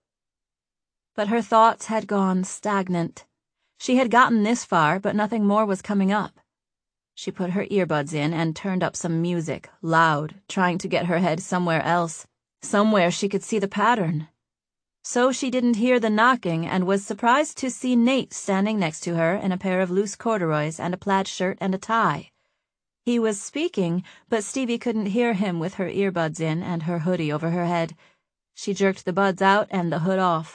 But her thoughts had gone stagnant. She had gotten this far, but nothing more was coming up. She put her earbuds in and turned up some music, loud, trying to get her head somewhere else, somewhere she could see the pattern. So she didn't hear the knocking and was surprised to see Nate standing next to her in a pair of loose corduroys and a plaid shirt and a tie. He was speaking, but Stevie couldn't hear him with her earbuds in and her hoodie over her head. She jerked the buds out and the hood off.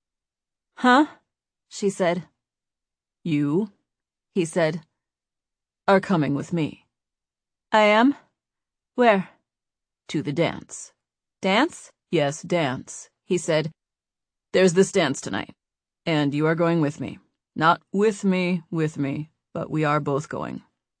"Huh?" she said. "You," he said, "are coming with me." "I am? Where?" "To the dance." "Dance?" "Yes, dance," he said. "There's this dance tonight, and you are going with me. Not with me, but we are both going."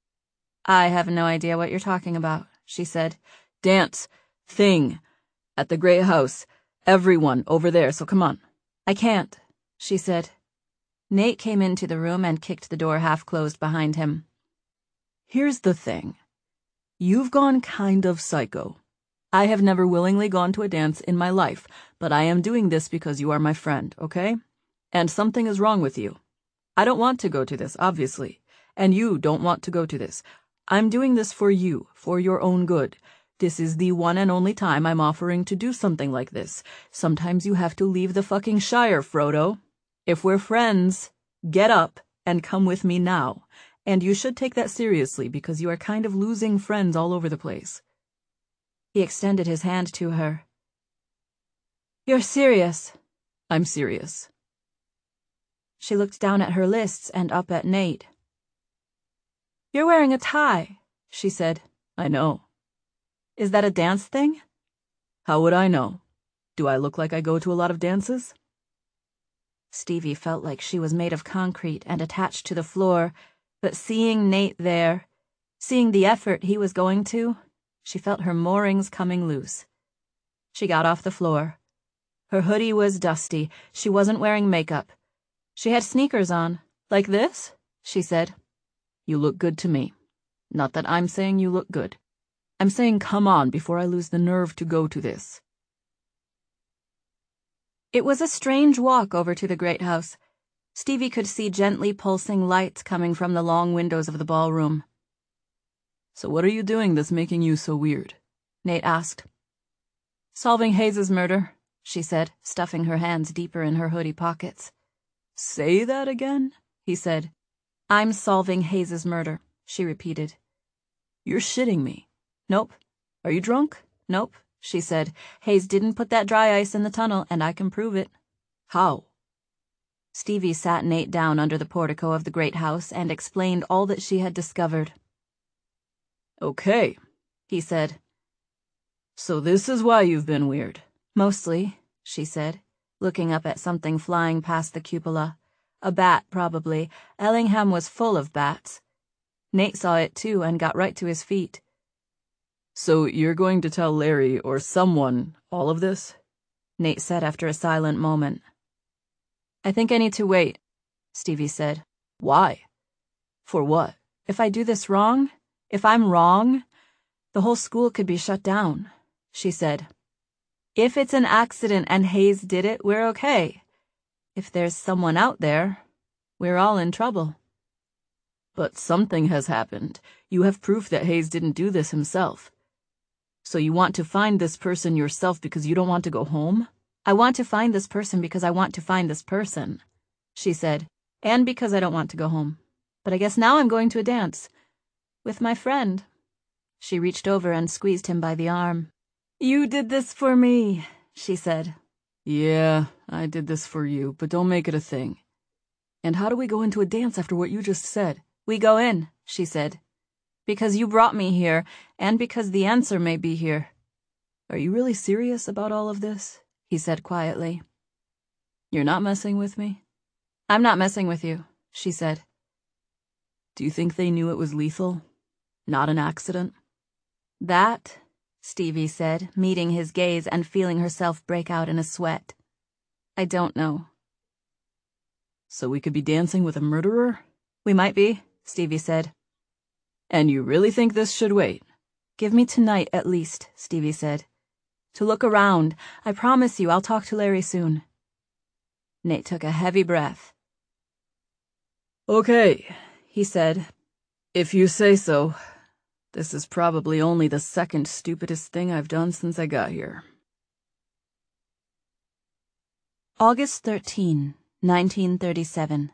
"I have no idea what you're talking about," she said. "Dance. Thing. At the Great House. Everyone over there, so come on." "I can't," she said. Nate came into the room and kicked the door half-closed behind him. "Here's the thing. You've gone kind of psycho. I have never willingly gone to a dance in my life, but I am doing this because you are my friend, okay? And something is wrong with you. I don't want to go to this, obviously, and you don't want to go to this. I'm doing this for you, for your own good. This is the one and only time I'm offering to do something like this. Sometimes you have to leave the fucking Shire, Frodo. If we're friends, get up and come with me now. And you should take that seriously because you are kind of losing friends all over the place." He extended his hand to her. "You're serious?" "I'm serious." She looked down at her lists and up at Nate. "You're wearing a tie," she said. "I know." "Is that a dance thing?" "How would I know? Do I look like I go to a lot of dances?" Stevie felt like she was made of concrete and attached to the floor, but seeing Nate there, seeing the effort he was going to, she felt her moorings coming loose. She got off the floor. Her hoodie was dusty. She wasn't wearing makeup. She had sneakers on. "Like this?" she said. "You look good to me. Not that I'm saying you look good. I'm saying come on before I lose the nerve to go to this." It was a strange walk over to the Great House. Stevie could see gently pulsing lights coming from the long windows of the ballroom. "So what are you doing that's making you so weird?" Nate asked. "Solving Hayes's murder," she said, stuffing her hands deeper in her hoodie pockets. "Say that again?" he said. "I'm solving Hayes's murder," she repeated. "You're shitting me." "Nope." "Are you drunk?" "Nope," she said. "Hayes didn't put that dry ice in the tunnel, and I can prove it." "How?" Stevie sat Nate down under the portico of the Great House and explained all that she had discovered. "Okay," he said. "So this is why you've been weird." "Mostly," she said, looking up at something flying past the cupola. A bat, probably. Ellingham was full of bats. Nate saw it too and got right to his feet. "So you're going to tell Larry or someone all of this?" Nate said after a silent moment. "I think I need to wait," Stevie said. "Why? For what?" "If I do this wrong, if I'm wrong, the whole school could be shut down," she said. "If it's an accident and Hayes did it, we're okay. If there's someone out there, we're all in trouble." "But something has happened. You have proof that Hayes didn't do this himself. So you want to find this person yourself because you don't want to go home?" "I want to find this person because I want to find this person," she said, "and because I don't want to go home. But I guess now I'm going to a dance. With my friend." She reached over and squeezed him by the arm. You did this for me, she said. Yeah, I did this for you, but don't make it a thing. And how do we go into a dance after what you just said? We go in, she said. Because you brought me here, and because the answer may be here. Are you really serious about all of this? He said quietly. You're not messing with me? I'm not messing with you, she said. Do you think they knew it was lethal? Not an accident? That, Stevie said, meeting his gaze and feeling herself break out in a sweat. I don't know. So we could be dancing with a murderer? We might be, Stevie said. And you really think this should wait? Give me tonight at least, Stevie said. To look around. I promise you I'll talk to Larry soon. Nate took a heavy breath. Okay, he said. If you say so. This is probably only the second stupidest thing I've done since I got here. August 13, 1937.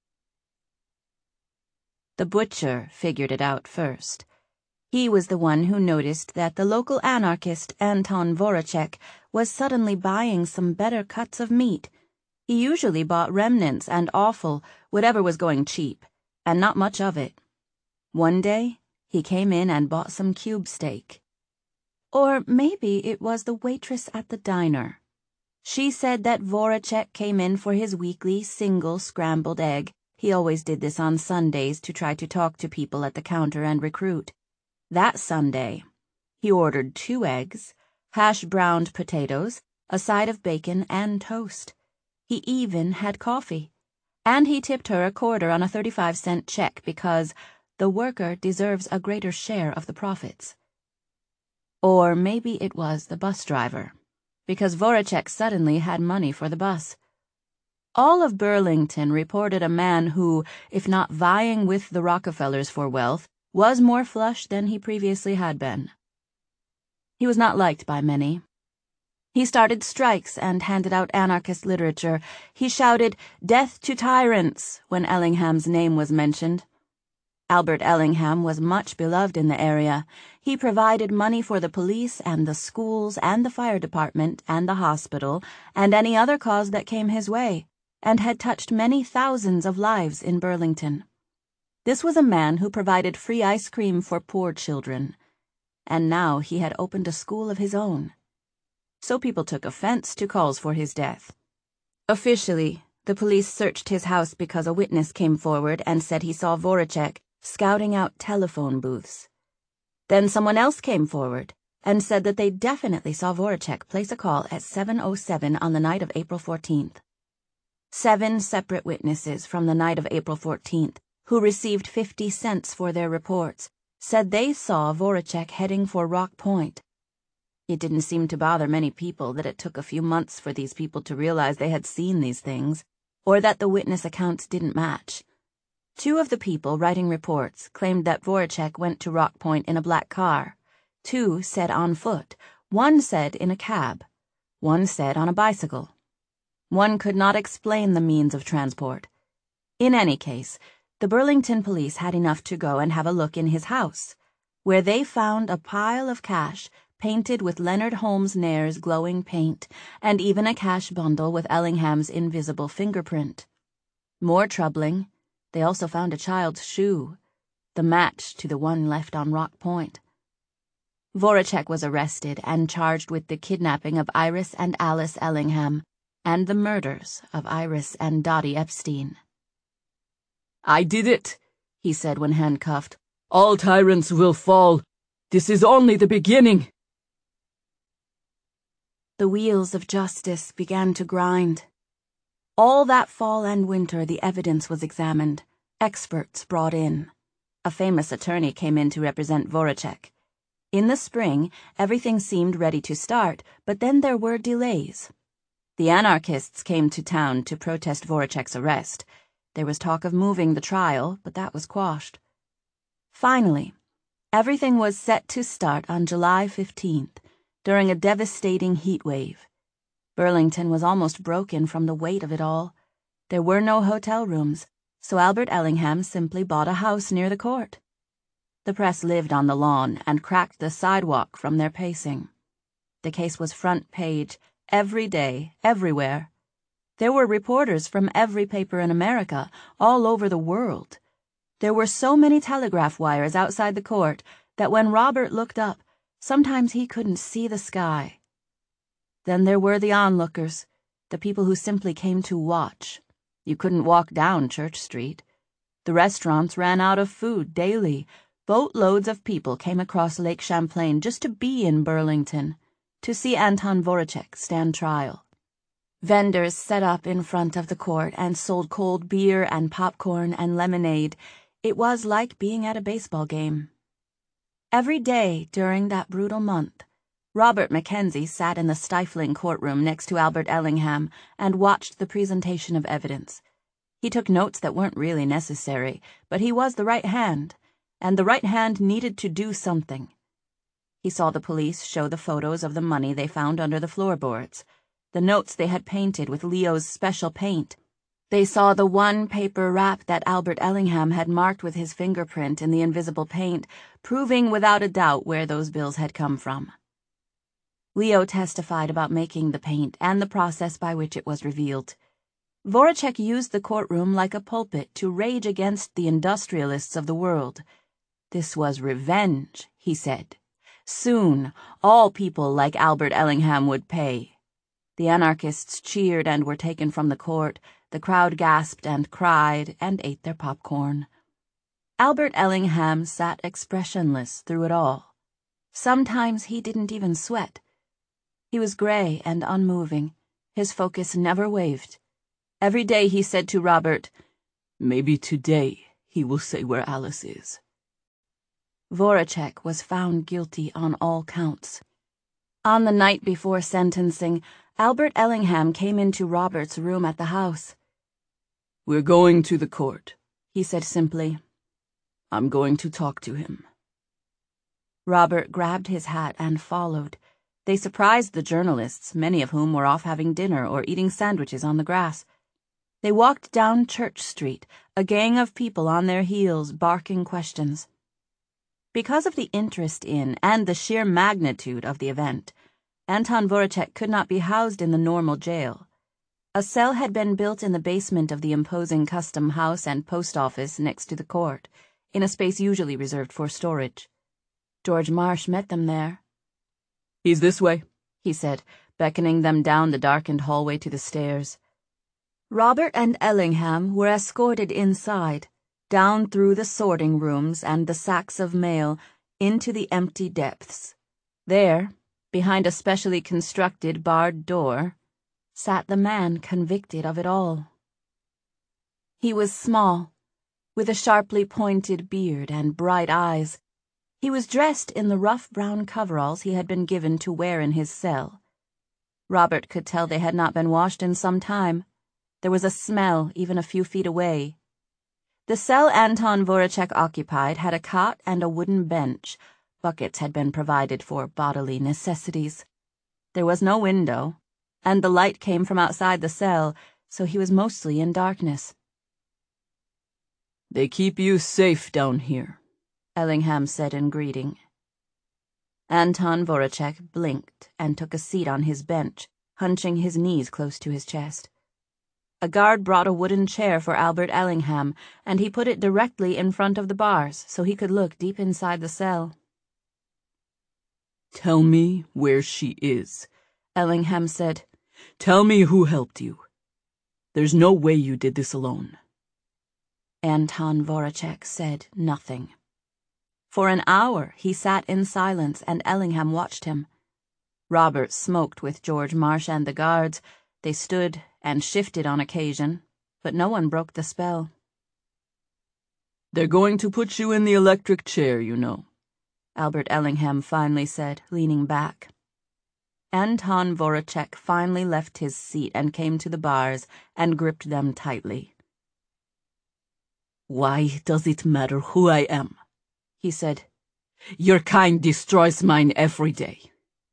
The butcher figured it out first. He was the one who noticed that the local anarchist Anton Voracek was suddenly buying some better cuts of meat. He usually bought remnants and offal, whatever was going cheap, and not much of it. One day, he came in and bought some cube steak. Or maybe it was the waitress at the diner. She said that Voracek came in for his weekly single scrambled egg. He always did this on Sundays to try to talk to people at the counter and recruit. That Sunday, he ordered 2 eggs, hash-browned potatoes, a side of bacon, and toast. He even had coffee. And he tipped her a quarter on a 35-cent check because the worker deserves a greater share of the profits. Or maybe it was the bus driver, because Voracek suddenly had money for the bus. All of Burlington reported a man who, if not vying with the Rockefellers for wealth, was more flush than he previously had been. He was not liked by many. He started strikes and handed out anarchist literature. He shouted, "Death to tyrants," when Ellingham's name was mentioned. Albert Ellingham was much beloved in the area. He provided money for the police and the schools and the fire department and the hospital and any other cause that came his way, and had touched many thousands of lives in Burlington. This was a man who provided free ice cream for poor children, and now he had opened a school of his own. So people took offense to calls for his death. Officially, the police searched his house because a witness came forward and said he saw Voracek scouting out telephone booths. Then someone else came forward and said that they definitely saw Voracek place a call at 7:07 on the night of April 14th. 7 separate witnesses from the night of April 14th, who received 50 cents for their reports, said they saw Voracek heading for Rock Point. It didn't seem to bother many people that it took a few months for these people to realize they had seen these things, or that the witness accounts didn't match. 2 of the people writing reports claimed that Voracek went to Rock Point in a black car. 2 said on foot. 1 said in a cab. 1 said on a bicycle. 1 could not explain the means of transport. In any case, the Burlington police had enough to go and have a look in his house, where they found a pile of cash painted with Leonard Holmes Nair's glowing paint, and even a cash bundle with Ellingham's invisible fingerprint. More troubling, they also found a child's shoe, the match to the one left on Rock Point. Voracek was arrested and charged with the kidnapping of Iris and Alice Ellingham and the murders of Iris and Dottie Epstein. "I did it," he said when handcuffed. "All tyrants will fall. This is only the beginning." The wheels of justice began to grind. All that fall and winter the evidence was examined, experts brought in. A famous attorney came in to represent Voracek. In the spring, everything seemed ready to start, but then there were delays. The anarchists came to town to protest Voracek's arrest. There was talk of moving the trial, but that was quashed. Finally, everything was set to start on July 15th, during a devastating heat wave. Burlington was almost broken from the weight of it all. There were no hotel rooms, so Albert Ellingham simply bought a house near the court. The press lived on the lawn and cracked the sidewalk from their pacing. The case was front page, every day, everywhere. There were reporters from every paper in America, all over the world. There were so many telegraph wires outside the court that when Robert looked up, sometimes he couldn't see the sky. Then there were the onlookers, the people who simply came to watch. You couldn't walk down Church Street. The restaurants ran out of food daily. Boatloads of people came across Lake Champlain just to be in Burlington, to see Anton Voracek stand trial. Vendors set up in front of the court and sold cold beer and popcorn and lemonade. It was like being at a baseball game. Every day during that brutal month, Robert Mackenzie sat in the stifling courtroom next to Albert Ellingham and watched the presentation of evidence. He took notes that weren't really necessary, but he was the right hand, and the right hand needed to do something. He saw the police show the photos of the money they found under the floorboards, the notes they had painted with Leo's special paint. They saw the one paper wrap that Albert Ellingham had marked with his fingerprint in the invisible paint, proving without a doubt where those bills had come from. Leo testified about making the paint and the process by which it was revealed. Voracek used the courtroom like a pulpit to rage against the industrialists of the world. This was revenge, he said. Soon, all people like Albert Ellingham would pay. The anarchists cheered and were taken from the court. The crowd gasped and cried and ate their popcorn. Albert Ellingham sat expressionless through it all. Sometimes he didn't even sweat. He was gray and unmoving. His focus never wavered. Every day he said to Robert, "Maybe today he will say where Alice is." Voracek was found guilty on all counts. On the night before sentencing, Albert Ellingham came into Robert's room at the house. "We're going to the court," he said simply. "I'm going to talk to him." Robert grabbed his hat and followed. They surprised the journalists, many of whom were off having dinner or eating sandwiches on the grass. They walked down Church Street, a gang of people on their heels, barking questions. Because of the interest in and the sheer magnitude of the event, Anton Voracek could not be housed in the normal jail. A cell had been built in the basement of the imposing custom house and post office next to the court, in a space usually reserved for storage. George Marsh met them there. "He's this way," he said, beckoning them down the darkened hallway to the stairs. Robert and Ellingham were escorted inside, down through the sorting rooms and the sacks of mail, into the empty depths. There, behind a specially constructed barred door, sat the man convicted of it all. He was small, with a sharply pointed beard and bright eyes. He was dressed in the rough brown coveralls he had been given to wear in his cell. Robert could tell they had not been washed in some time. There was a smell even a few feet away. The cell Anton Voracek occupied had a cot and a wooden bench. Buckets had been provided for bodily necessities. There was no window, and the light came from outside the cell, so he was mostly in darkness. "They keep you safe down here," Ellingham said in greeting. Anton Voracek blinked and took a seat on his bench, hunching his knees close to his chest. A guard brought a wooden chair for Albert Ellingham, and he put it directly in front of the bars so he could look deep inside the cell. "Tell me where she is," Ellingham said. "Tell me who helped you. There's no way you did this alone." Anton Voracek said nothing. For an hour he sat in silence and Ellingham watched him. Robert smoked with George Marsh and the guards. They stood and shifted on occasion, but no one broke the spell. "They're going to put you in the electric chair, you know," Albert Ellingham finally said, leaning back. Anton Voracek finally left his seat and came to the bars and gripped them tightly. "Why does it matter who I am?" he said. "Your kind destroys mine every day."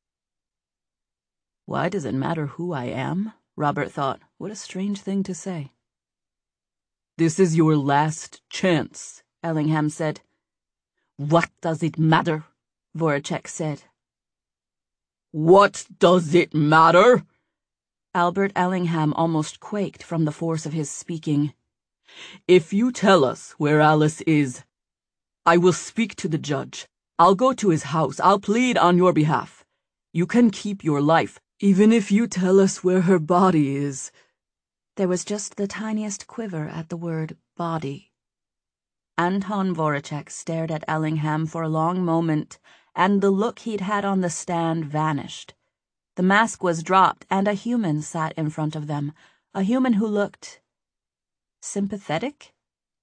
"Why does it matter who I am?" Robert thought. What a strange thing to say. "This is your last chance," Ellingham said. "What does it matter?" Voracek said. What does it matter? Albert Ellingham almost quaked from the force of his speaking. If you tell us where Alice is, I will speak to the judge. I'll go to his house. I'll plead on your behalf. You can keep your life, even if you tell us where her body is. There was just the tiniest quiver at the word body. Anton Voracek stared at Ellingham for a long moment, and the look he'd had on the stand vanished. The mask was dropped, and a human sat in front of them, a human who looked sympathetic?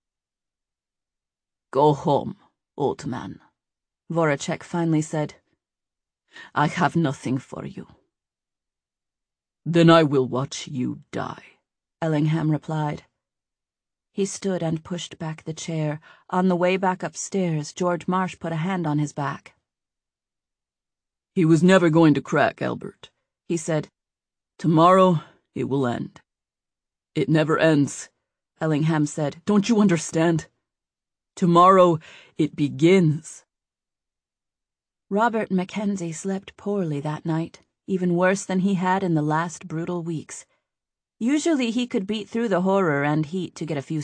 Go home, old man, Voracek finally said. I have nothing for you. Then I will watch you die, Ellingham replied. He stood and pushed back the chair. On the way back upstairs, George Marsh put a hand on his back. He was never going to crack, Albert, he said. Tomorrow it will end. It never ends, Ellingham said. Don't you understand? Tomorrow it begins. Robert Mackenzie slept poorly that night, even worse than he had in the last brutal weeks. Usually he could beat through the horror and heat to get a few